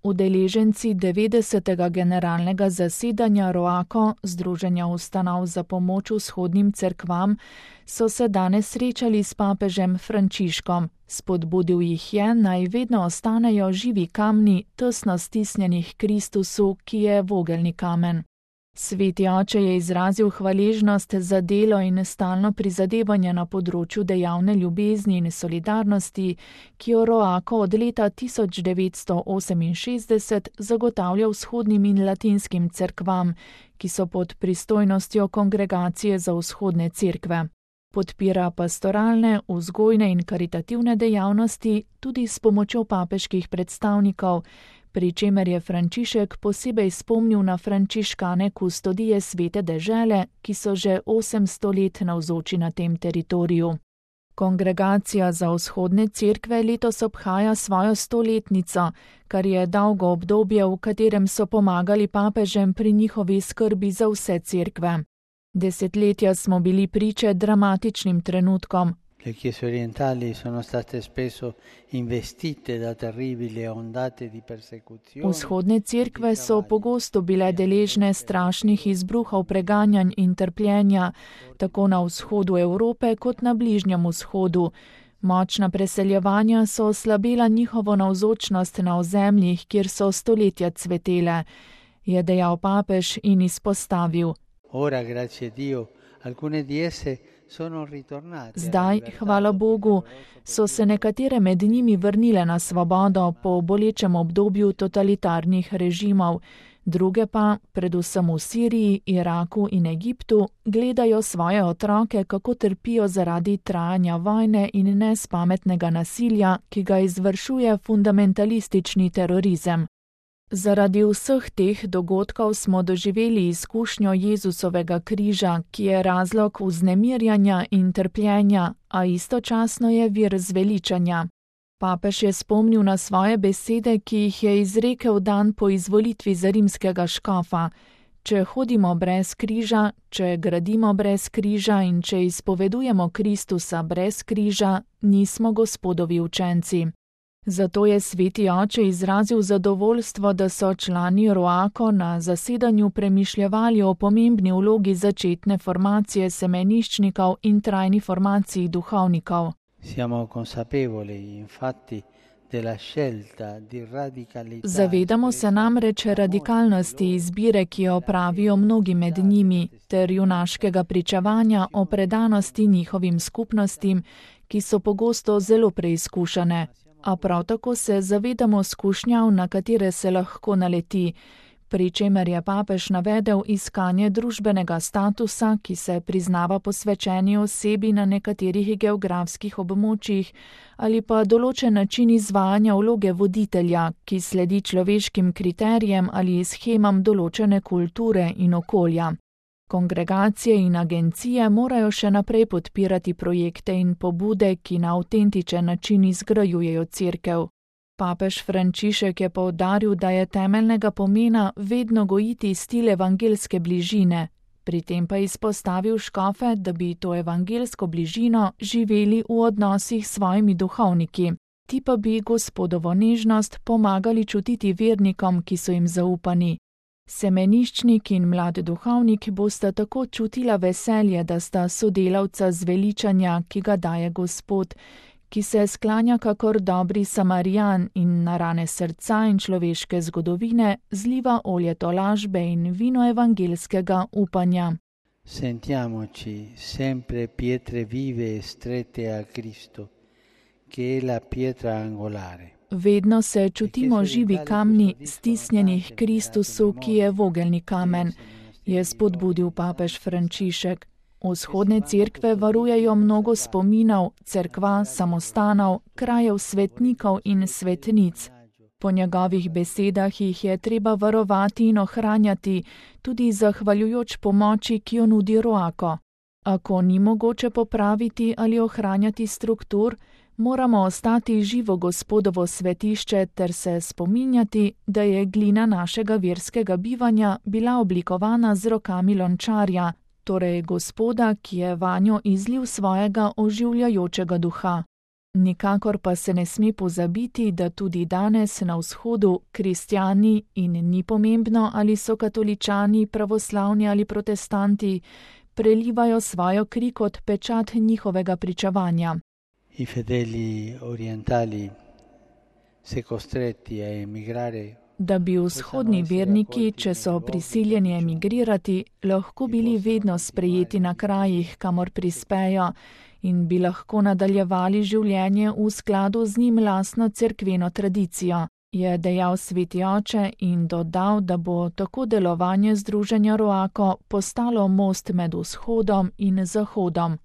Udeleženci 90. generalnega zasedanja ROACO, Združenja ustanov za pomoč vzhodnim cerkvam, so se danes srečali s papežem Frančiškom. Spodbudil jih je, naj vedno ostanejo živi kamni, tesno stisnjeni k Kristusu, ki je vogelni kamen. Sveti oče je izrazil hvaležnost za delo in stalno prizadevanje na področju dejavne ljubezni in solidarnosti, ki jo ROACO od leta 1968 zagotavlja vzhodnim in latinskim cerkvam, ki so pod pristojnostjo Kongregacije za vzhodne cerkve. Podpira pastoralne, vzgojne in karitativne dejavnosti tudi s pomočjo papeških predstavnikov, pri čemer je Frančišek posebej spomnil na frančiškane kustodije svete dežele, ki so že 800 let navzoči na tem teritoriju. Kongregacija za vzhodne cerkve letos obhaja svojo 100-letnico, kar je dolgo obdobje, v katerem so pomagali papežem pri njihovi skrbi za vse cerkve. Desetletja smo bili priče dramatičnim trenutkom. Le chiese orientali sono state spesso investite da terribili ondate di persecuzione. Vzhodne cerkve so pogosto bile deležne strašnih izbruhov preganjanj in trpljenja, tako na vzhodu Evrope kot na Bližnjem vzhodu. Močna preseljevanja so oslabila njihovo navzočnost na ozemljih, kjer so stoletja cvetele, je dejal papež in izpostavil. Ora, grazie Dio, alcune di esse sono ritornate. Zdaj, hvala Bogu, so se nekatere med njimi vrnile na svobodo po bolečem obdobju totalitarnih režimov, druge pa, predvsem v Siriji, Iraku in Egiptu, gledajo svoje otroke, kako trpijo zaradi trajanja vojne in nespametnega nasilja, ki ga izvršuje fundamentalistični terorizem. Zaradi vseh teh dogodkov smo doživeli izkušnjo Jezusovega križa, ki je razlog vznemirjanja in trpljenja, a istočasno je vir zveličanja. Papež je spomnil na svoje besede, ki jih je izrekel dan po izvolitvi za rimskega škofa. Če hodimo brez križa, če gradimo brez križa in če izpovedujemo Kristusa brez križa, nismo Gospodovi učenci. Zato je sveti oče izrazil zadovoljstvo, da so člani ROACO na zasedanju premišljevali o pomembni vlogi začetne formacije semeniščnikov in trajni formaciji duhovnikov. Siamo consapevoli, infatti, della scelta di radicalità. Zavedamo se namreč radikalnosti izbire, ki jo pravijo mnogi med njimi, ter junaškega pričevanja o predanosti njihovim skupnostim, ki so pogosto zelo preizkušane. A prav tako se zavedamo skušnjav, na katere se lahko naleti, pri čemer je papež navedel iskanje družbenega statusa, ki se priznava posvečeni osebi na nekaterih geografskih območjih, ali pa določen način izvajanja vloge voditelja, ki sledi človeškim kriterijem ali shemam določene kulture in okolja. Kongregacije in agencije morajo še naprej podpirati projekte in pobude, ki na avtentičen način izgrajujejo cerkev. Papež Frančišek je poudaril, da je temeljnega pomena vedno gojiti stil evangelske bližine, pri tem pa izpostavil škofe, da bi to evangelsko bližino živeli v odnosih s svojimi duhovniki. Ti pa bi Gospodovo nežnost pomagali čutiti vernikom, ki so jim zaupani. Semeniščnik in mlad duhovnik bosta tako čutila veselje, da sta sodelavca zveličanja, ki ga daje Gospod, ki se sklanja kakor dobri Samarijan in na rane srca in človeške zgodovine zliva olje tolažbe in vino evangelskega upanja. Sentiamoci sempre pietre vive e strette a Cristo, che è la pietra angolare. Vedno se čutimo živi kamni, stisnjenih k Kristusu, ki je vogelni kamen, je spodbudil papež Frančišek. Vzhodne cerkve varujejo mnogo spominov, cerkva, samostanov, krajev svetnikov in svetnic. Po njegovih besedah jih je treba varovati in ohranjati, tudi zahvaljujoč pomoči, ki jo nudi ROACO. Ako ni mogoče popraviti ali ohranjati struktur, moramo ostati živo Gospodovo svetišče ter se spominjati, da je glina našega verskega bivanja bila oblikovana z rokami lončarja, torej Gospoda, ki je vanjo izlil svojega oživljajočega duha. Nikakor pa se ne sme pozabiti, da tudi danes na vzhodu kristjani, in ni pomembno, ali so katoličani, pravoslavni ali protestanti, prelivajo svojo kri kot pečat njihovega pričevanja. I fedeli orientali, se costretti a emigrare, Da bi vzhodni verniki, če so prisiljeni emigrirati, lahko bili vedno sprejeti na krajih, kamor prispejo, in bi lahko nadaljevali življenje v skladu z njim lastno cerkveno tradicijo, je dejal sveti oče in dodal, da bo tako delovanje združenja Roako postalo most med vzhodom in zahodom.